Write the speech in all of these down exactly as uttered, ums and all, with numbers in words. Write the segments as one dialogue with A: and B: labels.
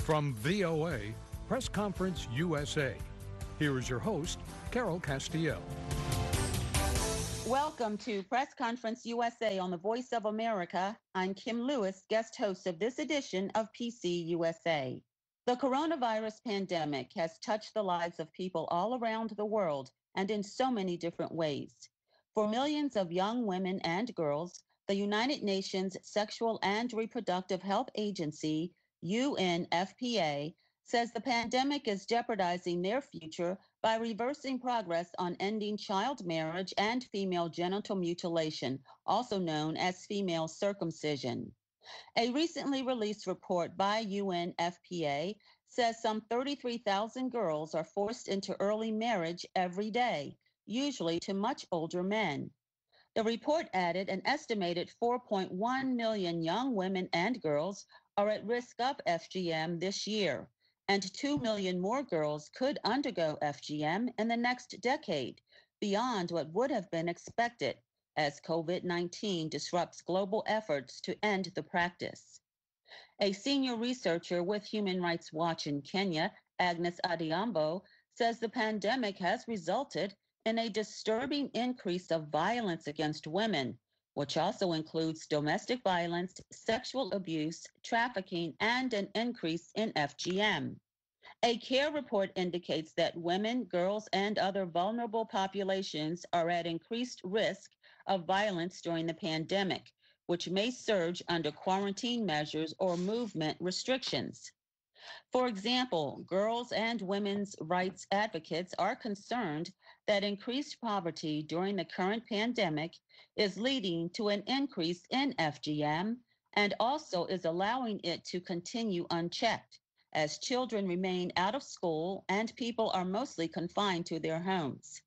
A: From V O A, Press Conference U S A, here is your host, Carol Castiel.
B: Welcome to Press Conference U S A on the Voice of America. I'm Kim Lewis, guest host of this edition of P C U S A. The coronavirus pandemic has touched the lives of people all around the world and in so many different ways. For millions of young women and girls, the United Nations Sexual and Reproductive Health Agency, U N F P A, says the pandemic is jeopardizing their future by reversing progress on ending child marriage and female genital mutilation, also known as female circumcision. A recently released report by U N F P A says some thirty-three thousand girls are forced into early marriage every day, usually to much older men. The report added an estimated four point one million young women and girls are at risk of F G M this year, and two million more girls could undergo F G M in the next decade, beyond what would have been expected as COVID nineteen disrupts global efforts to end the practice. A senior researcher with Human Rights Watch in Kenya, Agnes Adhiambo, says the pandemic has resulted in a disturbing increase of violence against women, which also includes domestic violence, sexual abuse, trafficking, and an increase in F G M. A CARE report indicates that women, girls, and other vulnerable populations are at increased risk of violence during the pandemic, which may surge under quarantine measures or movement restrictions. For example, girls and women's rights advocates are concerned that increased poverty during the current pandemic is leading to an increase in F G M and also is allowing it to continue unchecked, as children remain out of school and people are mostly confined to their homes.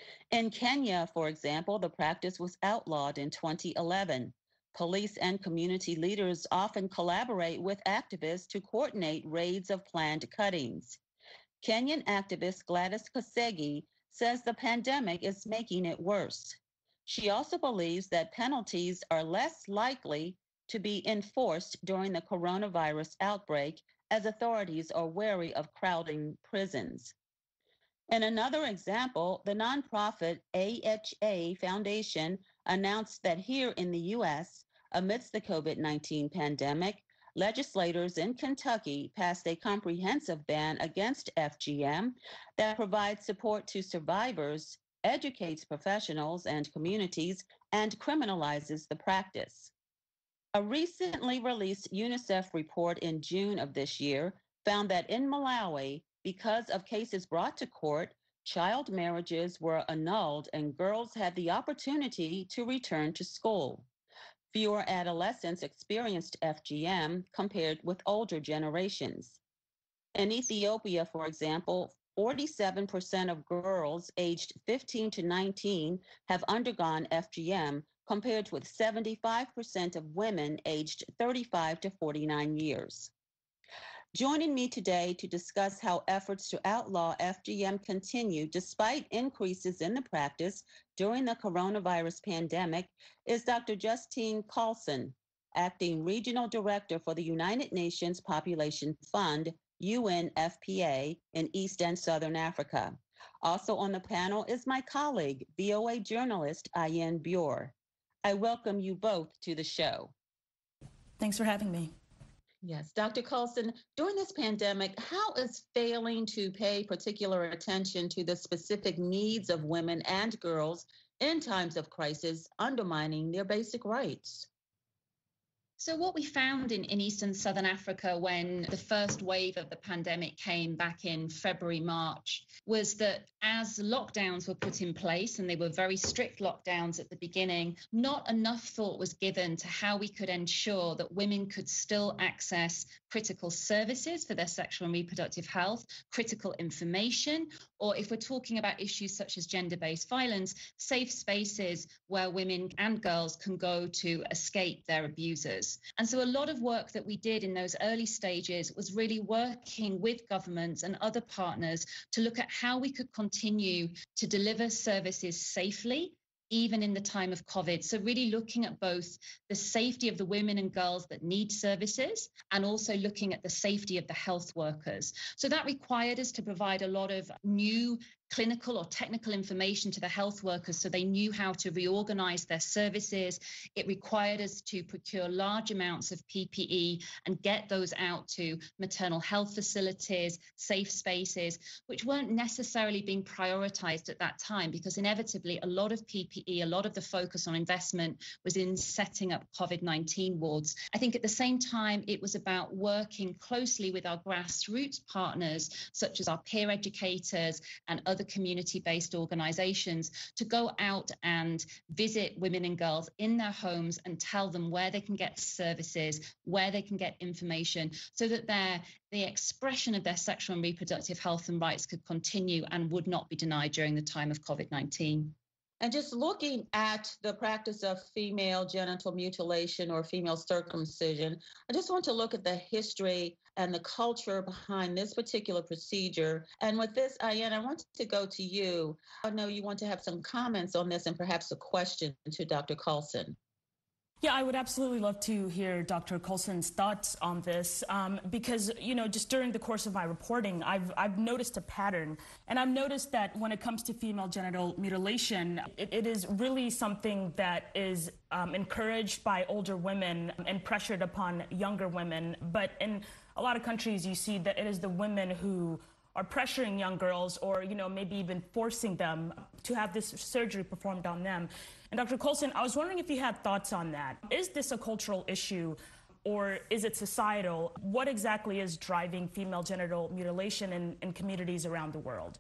B: In Kenya, for example, the practice was outlawed in twenty eleven. Police and community leaders often collaborate with activists to coordinate raids of planned cuttings. Kenyan activist Gladys Kosgei says the pandemic is making it worse. She also believes that penalties are less likely to be enforced during the coronavirus outbreak, as authorities are wary of crowding prisons. In another example, the nonprofit A H A Foundation announced that here in the U S, amidst the COVID nineteen pandemic, legislators in Kentucky passed a comprehensive ban against F G M that provides support to survivors, educates professionals and communities, and criminalizes the practice. A recently released UNICEF report in June of this year found that in Malawi, because of cases brought to court, child marriages were annulled and girls had the opportunity to return to school. Fewer adolescents experienced F G M compared with older generations. In Ethiopia, for example, forty-seven percent of girls aged fifteen to nineteen have undergone F G M, compared with seventy-five percent of women aged thirty-five to forty-nine years. Joining me today to discuss how efforts to outlaw F G M continue despite increases in the practice during the coronavirus pandemic is Doctor Justine Carlson, Acting Regional Director for the United Nations Population Fund, U N F P A, in East and Southern Africa. Also on the panel is my colleague, V O A journalist Ayen Buer. I welcome you both to the show.
C: Thanks for having me.
B: Yes, Doctor Carlson, during this pandemic, how is failing to pay particular attention to the specific needs of women and girls in times of crisis undermining their basic rights?
C: So what we found in, in East and Southern Africa when the first wave of the pandemic came back in February, March, was that as lockdowns were put in place, and they were very strict lockdowns at the beginning, not enough thought was given to how we could ensure that women could still access critical services for their sexual and reproductive health, critical information, or if we're talking about issues such as gender-based violence, safe spaces where women and girls can go to escape their abusers. And so a lot of work that we did in those early stages was really working with governments and other partners to look at how we could continue to deliver services safely even in the time of COVID. So really looking at both the safety of the women and girls that need services and also looking at the safety of the health workers. So that required us to provide a lot of new clinical or technical information to the health workers so they knew how to reorganize their services. It required us to procure large amounts of P P E and get those out to maternal health facilities, safe spaces, which weren't necessarily being prioritized at that time because inevitably a lot of P P E, a lot of the focus on investment was in setting up COVID nineteen wards. I think at the same time, it was about working closely with our grassroots partners, such as our peer educators and other community-based organizations, to go out and visit women and girls in their homes and tell them where they can get services, where they can get information, so that their the expression of their sexual and reproductive health and rights could continue and would not be denied during the time of COVID nineteen.
B: And just looking at the practice of female genital mutilation or female circumcision, I just want to look at the history and the culture behind this particular procedure. And with this, Ayan, I want to go to you. I know you want to have some comments on this and perhaps a question to Doctor Coulson.
D: Yeah, I would absolutely love to hear Doctor Coulson's thoughts on this um, because, you know, just during the course of my reporting, I've, I've noticed a pattern. And I've noticed that when it comes to female genital mutilation, it, it is really something that is um, encouraged by older women and pressured upon younger women. But in a lot of countries, you see that it is the women who are pressuring young girls or, you know, maybe even forcing them to have this surgery performed on them. And Doctor Coulson, I was wondering if you had thoughts on that. Is this a cultural issue or is it societal? What exactly is driving female genital mutilation in, in communities around the world?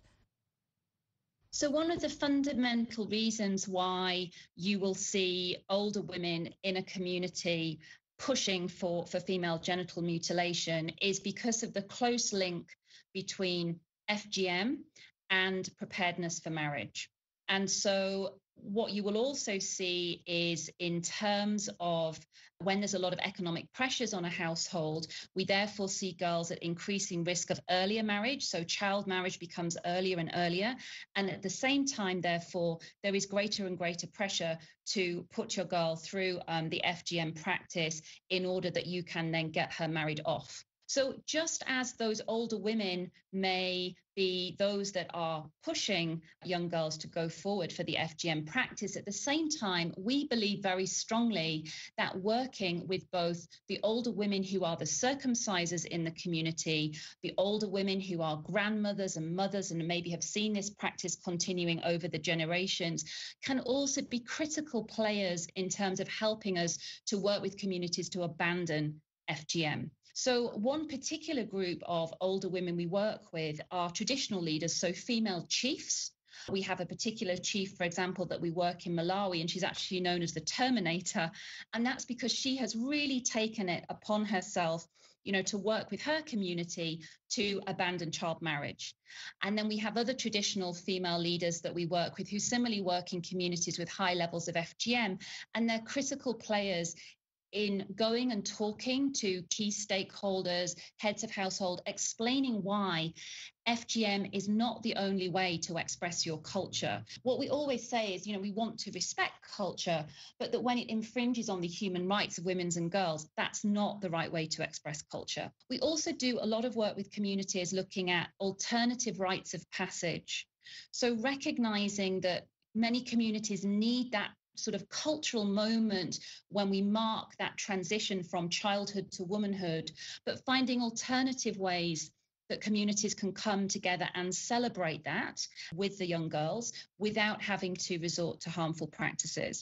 C: So one of the fundamental reasons why you will see older women in a community pushing for, for female genital mutilation is because of the close link between F G M and preparedness for marriage. And so what you will also see is in terms of when there's a lot of economic pressures on a household, we therefore see girls at increasing risk of earlier marriage. So child marriage becomes earlier and earlier. And at the same time, therefore, there is greater and greater pressure to put your girl through um, the F G M practice in order that you can then get her married off. So just as those older women may be those that are pushing young girls to go forward for the F G M practice, at the same time, we believe very strongly that working with both the older women who are the circumcisers in the community, the older women who are grandmothers and mothers and maybe have seen this practice continuing over the generations, can also be critical players in terms of helping us to work with communities to abandon F G M. So one particular group of older women we work with are traditional leaders, so female chiefs. We have a particular chief, for example, that we work in Malawi, and she's actually known as the Terminator. And that's because she has really taken it upon herself, you know, to work with her community to abandon child marriage. And then we have other traditional female leaders that we work with who similarly work in communities with high levels of F G M, and they're critical players in going and talking to key stakeholders, heads of household, explaining why F G M is not the only way to express your culture. What we always say is, you know, we want to respect culture, but that when it infringes on the human rights of women and girls, that's not the right way to express culture. We also do a lot of work with communities looking at alternative rites of passage. So recognizing that many communities need that sort of cultural moment when we mark that transition from childhood to womanhood, but finding alternative ways that communities can come together and celebrate that with the young girls without having to resort to harmful practices.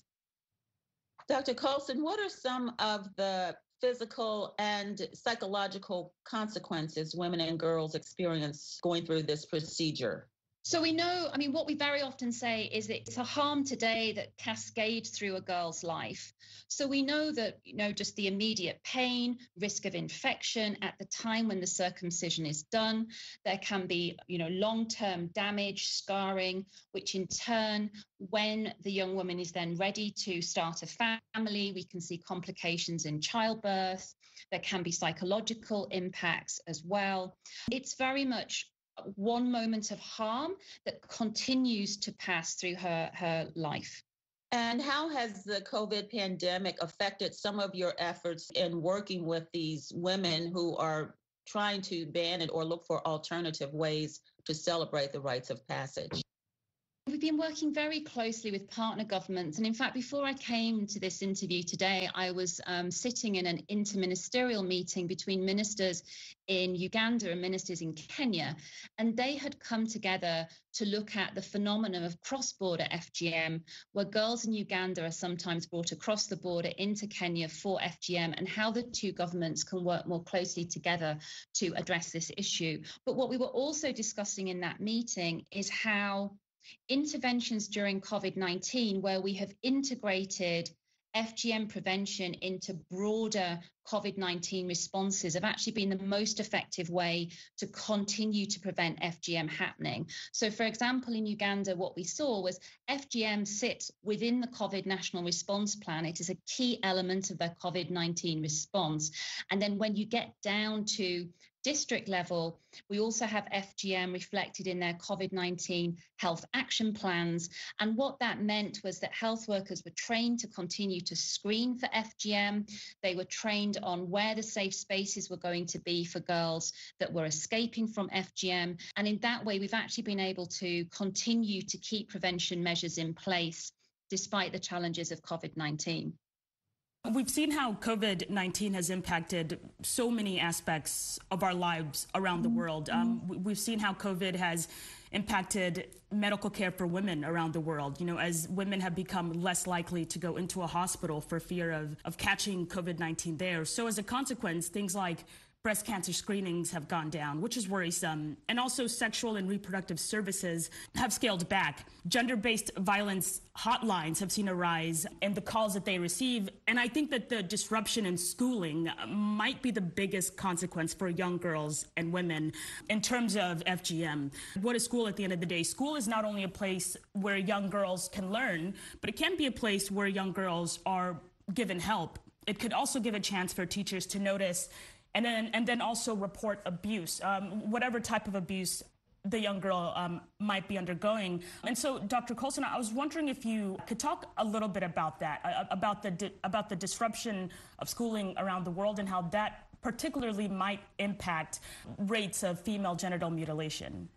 B: Doctor Coulson, what are some of the physical and psychological consequences women and girls experience going through this procedure?
C: So we know, I mean, what we very often say is that it's a harm today that cascades through a girl's life. So we know that, you know, just the immediate pain, risk of infection at the time when the circumcision is done, there can be, you know, long-term damage, scarring, which in turn, when the young woman is then ready to start a family, we can see complications in childbirth. There can be psychological impacts as well. It's very much one moment of harm that continues to pass through her, her life.
B: And how has the COVID pandemic affected some of your efforts in working with these women who are trying to ban it or look for alternative ways to celebrate the rites of passage?
C: We've been working very closely with partner governments. And in fact, before I came to this interview today, I was um, sitting in an interministerial meeting between ministers in Uganda and ministers in Kenya. And they had come together to look at the phenomenon of cross-border F G M, where girls in Uganda are sometimes brought across the border into Kenya for F G M, and how the two governments can work more closely together to address this issue. But what we were also discussing in that meeting is how interventions during COVID nineteen, where we have integrated F G M prevention into broader COVID nineteen responses, have actually been the most effective way to continue to prevent F G M happening. So, for example, in Uganda, what we saw was F G M sits within the COVID National Response Plan. It is a key element of their COVID nineteen response. And then when you get down to district level, we also have F G M reflected in their COVID nineteen health action plans. And what that meant was that health workers were trained to continue to screen for F G M. They were trained on where the safe spaces were going to be for girls that were escaping from F G M. And in that way, we've actually been able to continue to keep prevention measures in place despite the challenges of COVID nineteen.
D: We've seen how COVID nineteen has impacted so many aspects of our lives around the world. Um, we've seen how COVID has impacted medical care for women around the world, you know, as women have become less likely to go into a hospital for fear of, of catching COVID nineteen there. So as a consequence, things like breast cancer screenings have gone down, which is worrisome. And also sexual and reproductive services have scaled back. Gender-based violence hotlines have seen a rise in the calls that they receive. And I think that the disruption in schooling might be the biggest consequence for young girls and women in terms of F G M. What is school at the end of the day? School is not only a place where young girls can learn, but it can be a place where young girls are given help. It could also give a chance for teachers to notice And then, and then also report abuse, um, whatever type of abuse the young girl um, might be undergoing. And so, Doctor Colson, I was wondering if you could talk a little bit about that, uh, about the di- about the disruption of schooling around the world and how that particularly might impact rates of female genital mutilation.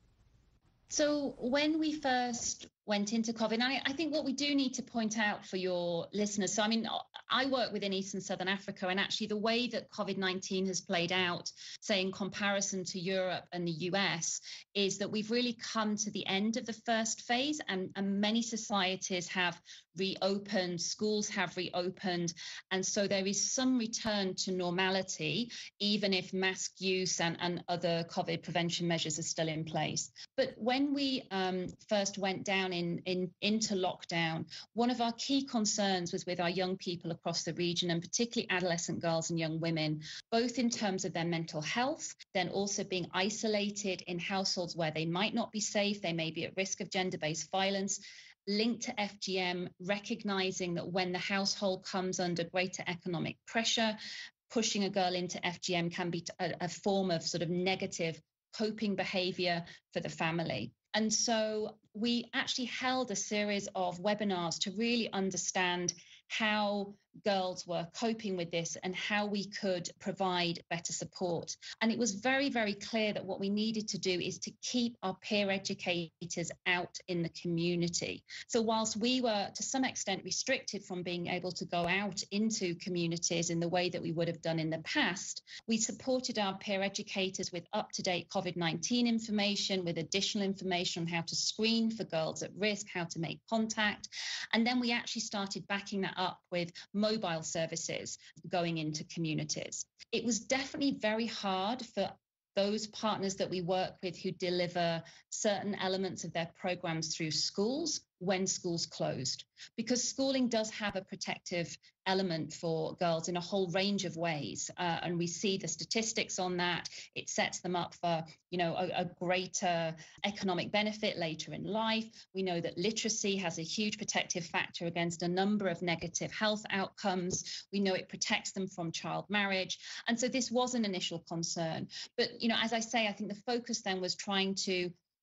C: So when we first went into COVID, and I, I think what we do need to point out for your listeners, so I mean, I work within East and Southern Africa, and actually the way that COVID nineteen has played out, say in comparison to Europe and the U S, is that we've really come to the end of the first phase, and, and many societies have reopened, schools have reopened, and so there is some return to normality, even if mask use and, and other COVID prevention measures are still in place. But when we um, first went down in, in into lockdown, one of our key concerns was with our young people across the region, and particularly adolescent girls and young women, both in terms of their mental health, then also being isolated in households where they might not be safe, they may be at risk of gender-based violence, linked to F G M, recognizing that when the household comes under greater economic pressure, pushing a girl into F G M can be a, a form of sort of negative coping behavior for the family. And so we actually held a series of webinars to really understand how girls were coping with this and how we could provide better support. And it was very, very clear that what we needed to do is to keep our peer educators out in the community. So whilst we were to some extent restricted from being able to go out into communities in the way that we would have done in the past, we supported our peer educators with up-to-date COVID nineteen information, with additional information on how to screen for girls at risk, how to make contact. And then we actually started backing that up with mobile services going into communities. It was definitely very hard for those partners that we work with who deliver certain elements of their programs through schools when schools closed, because schooling does have a protective element for girls in a whole range of ways. Uh, and we see the statistics on that. It sets them up for, you know, a, a greater economic benefit later in life. We know that literacy has a huge protective factor against a number of negative health outcomes. We know it protects them from child marriage. And so this was an initial concern. But, you know, as I say, I think the focus then was trying to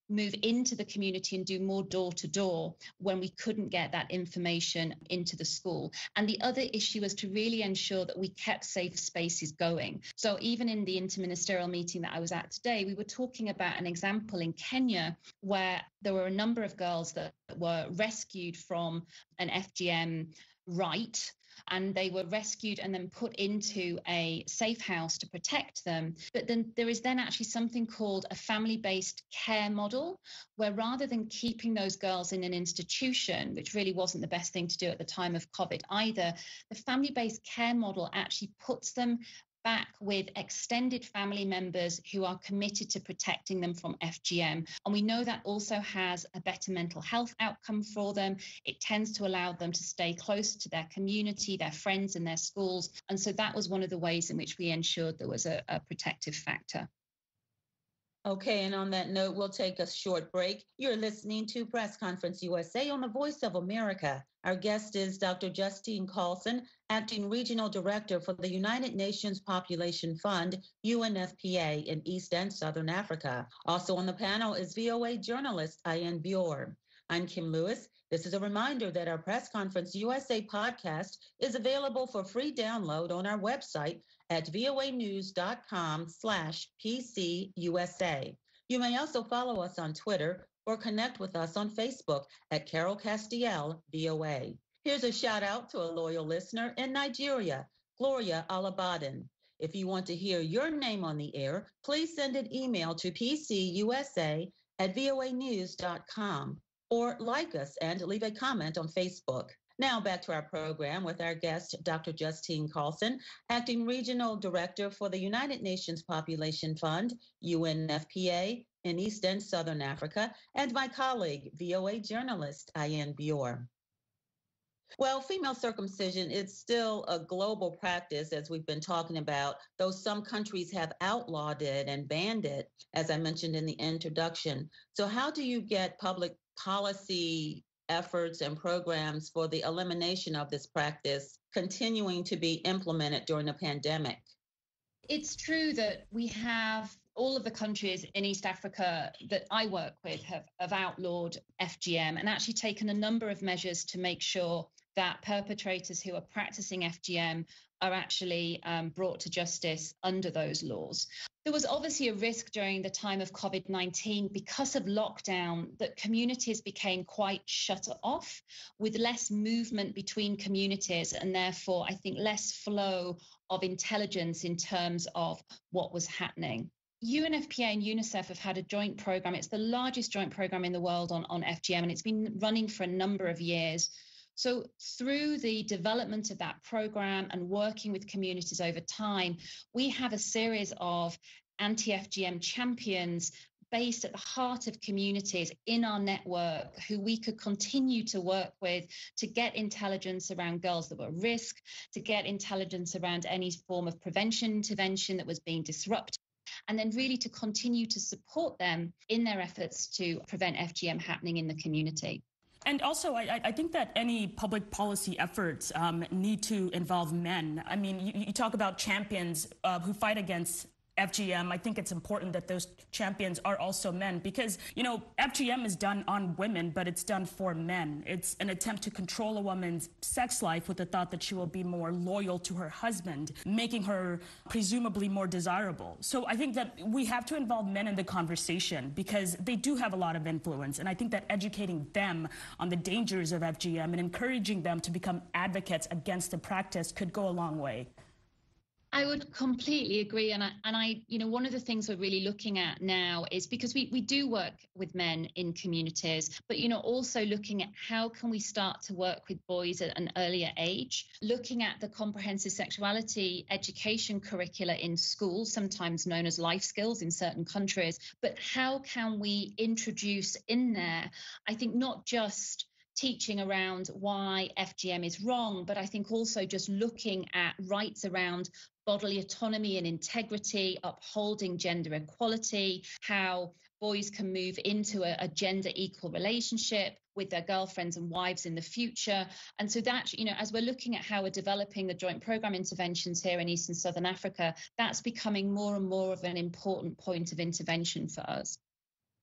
C: move into the community and do more door to door when we couldn't get that information into the school. And the other issue was to really ensure that we kept safe spaces going. So even in the interministerial meeting that I was at today, we were talking about an example in Kenya where there were a number of girls that were rescued from an F G M right, and they were rescued and then put into a safe house to protect them. But then there is then actually something called a family-based care model, where rather than keeping those girls in an institution, which really wasn't the best thing to do at the time of COVID either, the family-based care model actually puts them back with extended family members who are committed to protecting them from F G M. And we know that also has a better mental health outcome for them. It tends to allow them to stay close to their community, their friends and their schools. And so that was one of the ways in which we ensured there was a, a protective factor.
B: Okay, and on that note, we'll take a short break. You're listening to Press Conference U S A on the Voice of America. Our guest is Doctor Justine Carlson, Acting Regional Director for the United Nations Population Fund, U N F P A, in East and Southern Africa. Also on the panel is V O A journalist Ian Bjor. I'm Kim Lewis. This is a reminder that our Press Conference U S A podcast is available for free download on our website at voanews.com slash PCUSA. You may also follow us on Twitter or connect with us on Facebook at Carol Castiel, V O A. Here's a shout out to a loyal listener in Nigeria, Gloria Alabadan. If you want to hear your name on the air, please send an email to pcusa at voanews dot com or like us and leave a comment on Facebook. Now back to our program with our guest, Doctor Justine Carlson, Acting Regional Director for the United Nations Population Fund, U N F P A, in East and Southern Africa, and my colleague, V O A journalist Ian Bjor. Well, female circumcision is still a global practice, as we've been talking about, though some countries have outlawed it and banned it, as I mentioned in the introduction. So how do you get public policy efforts and programs for the elimination of this practice continuing to be implemented during the pandemic?
C: It's true that we have all of the countries in East Africa that I work with have, have outlawed F G M and actually taken a number of measures to make sure that perpetrators who are practicing F G M are actually um, brought to justice under those laws. There was obviously a risk during the time of COVID nineteen because of lockdown that communities became quite shut off, with less movement between communities and therefore I think less flow of intelligence in terms of what was happening. U N F P A and UNICEF have had a joint program. It's the largest joint program in the world on, on F G M, and it's been running for a number of years. So through the development of that program and working with communities over time, we have a series of anti-F G M champions based at the heart of communities in our network who we could continue to work with to get intelligence around girls that were at risk, to get intelligence around any form of prevention intervention that was being disrupted, and then really to continue to support them in their efforts to prevent F G M happening in the community.
D: And also, I, I think that any public policy efforts um, need to involve men. I mean, you, you talk about champions uh, who fight against F G M. I think it's important that those champions are also men because, you know, F G M is done on women, but it's done for men. It's an attempt to control a woman's sex life with the thought that she will be more loyal to her husband, making her presumably more desirable. So I think that we have to involve men in the conversation because they do have a lot of influence. And I think that educating them on the dangers of F G M and encouraging them to become advocates against the practice could go a long way.
C: I would completely agree. And I, and I, you know, one of the things we're really looking at now is because we, we do work with men in communities, but, you know, also looking at how can we start to work with boys at an earlier age, looking at the comprehensive sexuality education curricula in schools, sometimes known as life skills in certain countries. But how can we introduce in there, I think, not just teaching around why F G M is wrong, but I think also just looking at rights around bodily autonomy and integrity, upholding gender equality, how boys can move into a, a gender equal relationship with their girlfriends and wives in the future. And so that, you know, as we're looking at how we're developing the joint program interventions here in East and Southern Africa, that's becoming more and more of an important point of intervention for us.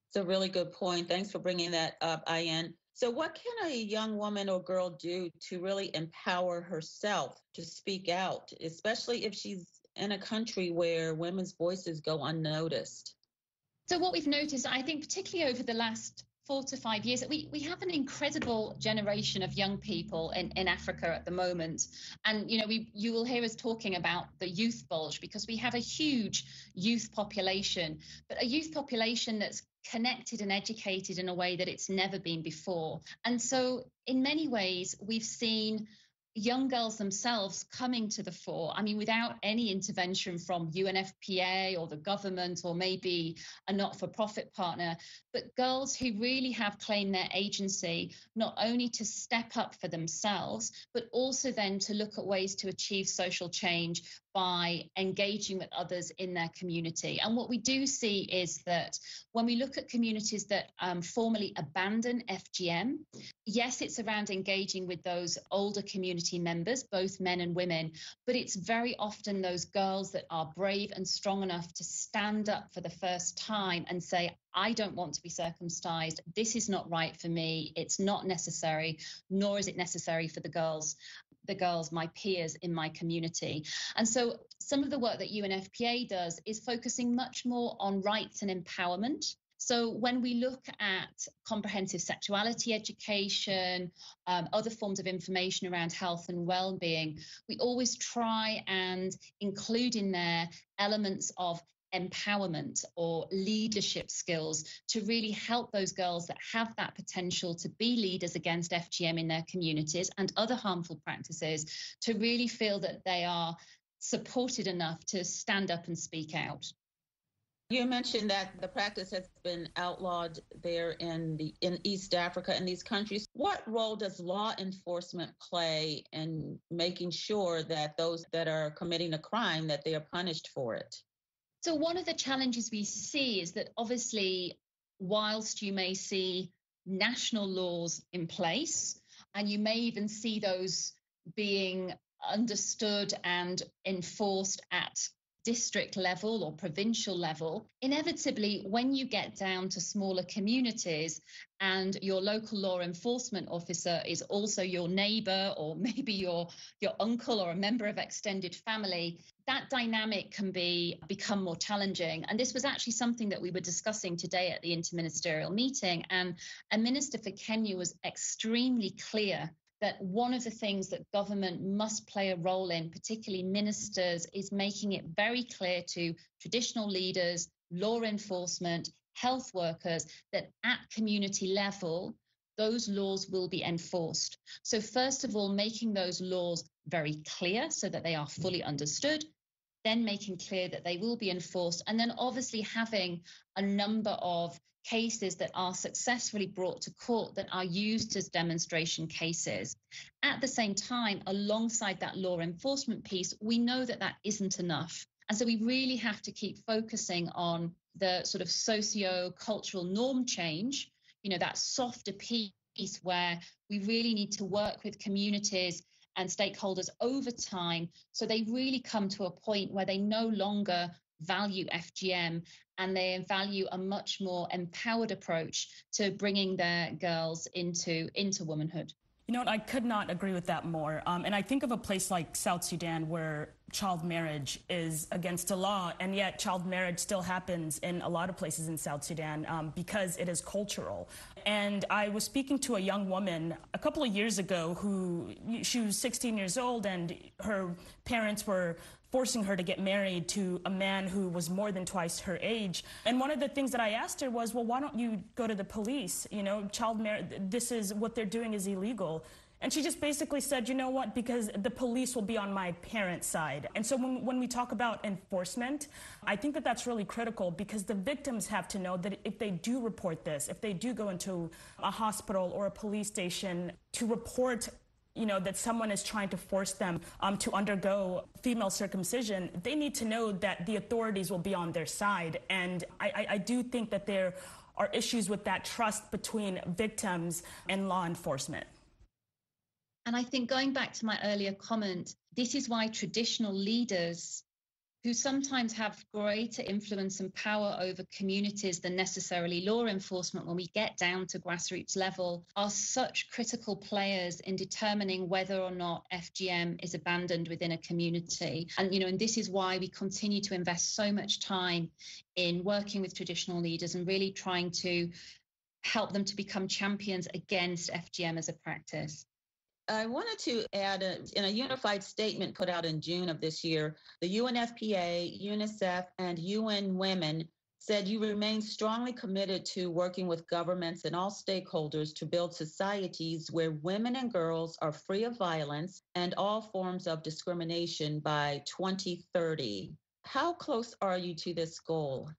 B: It's a really good point. Thanks for bringing that up, Ayan. So what can a young woman or girl do to really empower herself to speak out, especially if she's in a country where women's voices go unnoticed?
C: So what we've noticed, I think, particularly over the last four to five years, that we, we have an incredible generation of young people in, in Africa at the moment. And, you know, we you will hear us talking about the youth bulge because we have a huge youth population, but a youth population that's connected and educated in a way that it's never been before. And so in many ways, we've seen young girls themselves coming to the fore. I mean, without any intervention from U N F P A or the government or maybe a not-for-profit partner, but girls who really have claimed their agency, not only to step up for themselves, but also then to look at ways to achieve social change by engaging with others in their community. And what we do see is that when we look at communities that um, formally abandon F G M, yes, it's around engaging with those older community members, both men and women, but it's very often those girls that are brave and strong enough to stand up for the first time and say, I don't want to be circumcised. This is not right for me. It's not necessary, nor is it necessary for the girls the girls, my peers in my community. And so some of the work that U N F P A does is focusing much more on rights and empowerment. So when we look at comprehensive sexuality education, um, other forms of information around health and well-being, we always try and include in there elements of empowerment or leadership skills to really help those girls that have that potential to be leaders against F G M in their communities and other harmful practices to really feel that they are supported enough to stand up and speak out.
B: You mentioned that the practice has been outlawed there in the in East Africa and these countries. What role does law enforcement play in making sure that those that are committing a crime, that they are punished for it?
C: So one of the challenges we see is that obviously, whilst you may see national laws in place, and you may even see those being understood and enforced at district level or provincial level, inevitably, when you get down to smaller communities and your local law enforcement officer is also your neighbor or maybe your, your uncle or a member of extended family, that dynamic can be become more challenging. And this was actually something that we were discussing today at the interministerial meeting. And a minister for Kenya was extremely clear that one of the things that government must play a role in, particularly ministers, is making it very clear to traditional leaders, law enforcement, health workers, that at community level, those laws will be enforced. So first of all, making those laws very clear so that they are fully understood, then making clear that they will be enforced, and then obviously having a number of cases that are successfully brought to court that are used as demonstration cases. At the same time, alongside that law enforcement piece, we know that that isn't enough. And so we really have to keep focusing on the sort of socio-cultural norm change, you know, that softer piece where we really need to work with communities and stakeholders over time so they really come to a point where they no longer value F G M and they value a much more empowered approach to bringing their girls into, into womanhood.
D: You know what, I could not agree with that more. Um, and I think of a place like South Sudan where child marriage is against the law, and yet child marriage still happens in a lot of places in South Sudan um, because it is cultural. And I was speaking to a young woman a couple of years ago who, she was sixteen years old, and her parents were forcing her to get married to a man who was more than twice her age. And one of the things that I asked her was, well, why don't you go to the police? You know, child marriage, this is what they're doing is illegal. And she just basically said, you know what, because the police will be on my parents' side. And so when, when we talk about enforcement, I think that that's really critical because the victims have to know that if they do report this, if they do go into a hospital or a police station to report, you know, that someone is trying to force them um, to undergo female circumcision, they need to know that the authorities will be on their side. And I, I, I do think that there are issues with that trust between victims and law enforcement.
C: And I think going back to my earlier comment, this is why traditional leaders who sometimes have greater influence and power over communities than necessarily law enforcement when we get down to grassroots level, are such critical players in determining whether or not F G M is abandoned within a community. And, you know, and this is why we continue to invest so much time in working with traditional leaders and really trying to help them to become champions against F G M as a practice.
B: I wanted to add, a, in a unified statement put out in June of this year, the U N F P A, UNICEF, and U N Women said you remain strongly committed to working with governments and all stakeholders to build societies where women and girls are free of violence and all forms of discrimination by twenty thirty. How close are you to this goal?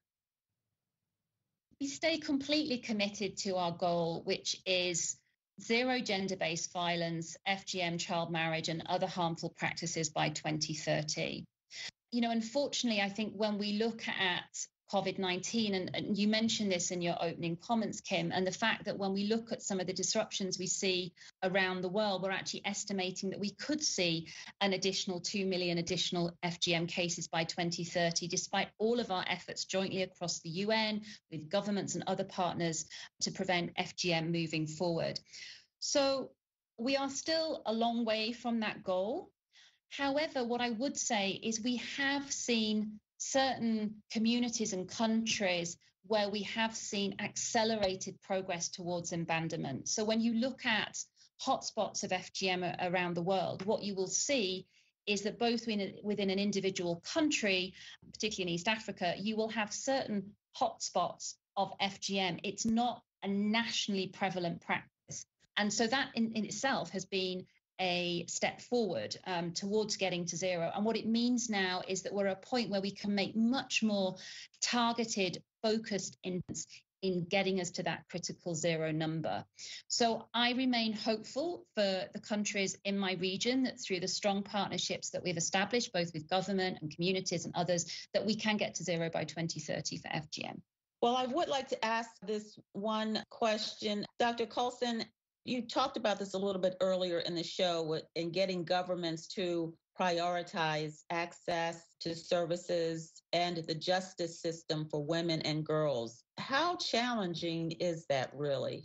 C: We stay completely committed to our goal, which is zero gender-based violence, F G M, child marriage, and other harmful practices by twenty thirty. You know, unfortunately, I think when we look at COVID nineteen, and, and you mentioned this in your opening comments, Kim, and the fact that when we look at some of the disruptions we see around the world, we're actually estimating that we could see an additional two million additional F G M cases by twenty thirty, despite all of our efforts jointly across the U N, with governments and other partners to prevent F G M moving forward. So we are still a long way from that goal. However, what I would say is we have seen certain communities and countries where we have seen accelerated progress towards abandonment. So when you look at hotspots of F G M around the world, what you will see is that both within an individual country, particularly in East Africa, you will have certain hotspots of F G M. It's not a nationally prevalent practice. And so that in, in itself has been a step forward um, towards getting to zero. And what it means now is that we're at a point where we can make much more targeted, focused inputs in getting us to that critical zero number. So I remain hopeful for the countries in my region that through the strong partnerships that we've established, both with government and communities and others, that we can get to zero by twenty thirty for F G M.
B: Well, I would like to ask this one question. Doctor Coulson, you talked about this a little bit earlier in the show in getting governments to prioritize access to services and the justice system for women and girls. How challenging is that really?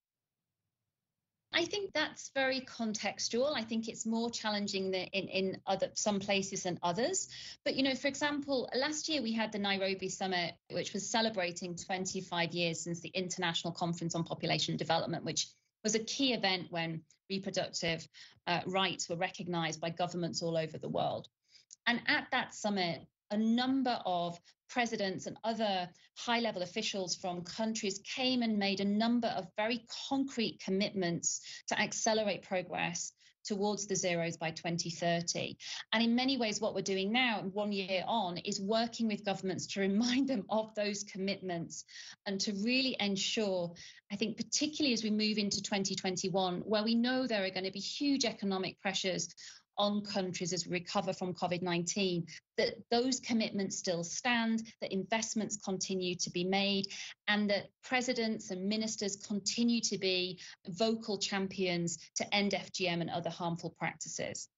C: I think that's very contextual. I think it's more challenging than in, in other some places than others. But, you know, for example, last year we had the Nairobi Summit, which was celebrating twenty-five years since the International Conference on Population Development, which was a key event when reproductive uh, rights were recognized by governments all over the world. And at that summit, a number of presidents and other high-level officials from countries came and made a number of very concrete commitments to accelerate progress towards the zeros by twenty thirty. And in many ways, what we're doing now, one year on, is working with governments to remind them of those commitments and to really ensure, I think, particularly as we move into twenty twenty-one, where we know there are going to be huge economic pressures on countries as we recover from COVID nineteen, that those commitments still stand, that investments continue to be made, and that presidents and ministers continue to be vocal champions to end F G M and other harmful practices.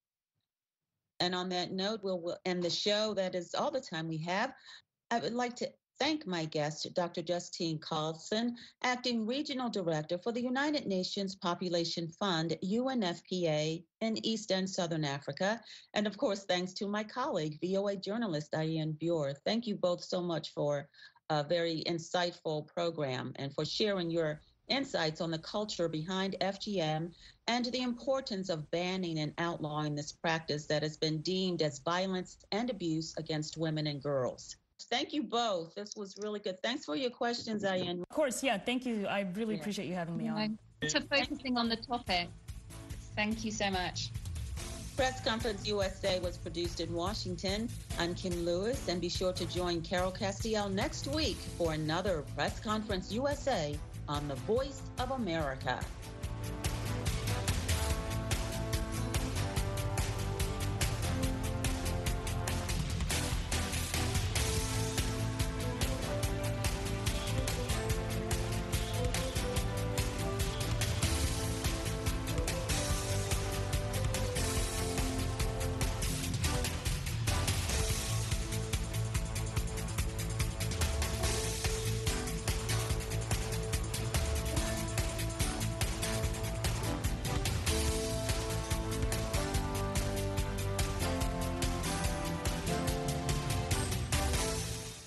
B: And on that note, we'll, we'll end the show. That is all the time we have. I would like to thank my guest, Doctor Justine Coulson, Acting Regional Director for the United Nations Population Fund, U N F P A, in East and Southern Africa. And of course, thanks to my colleague, V O A journalist Diane Buer. Thank you both so much for a very insightful program and for sharing your insights on the culture behind F G M and the importance of banning and outlawing this practice that has been deemed as violence and abuse against women and girls. Thank you both. This was really good. Thanks for your questions, Diane.
D: Of course, yeah, thank you. I really yeah. appreciate you having me on.
C: For focusing on the topic. Thank you so much.
B: Press Conference U S A was produced in Washington. I'm Kim Lewis, and be sure to join Carol Castiel next week for another Press Conference U S A on the Voice of America.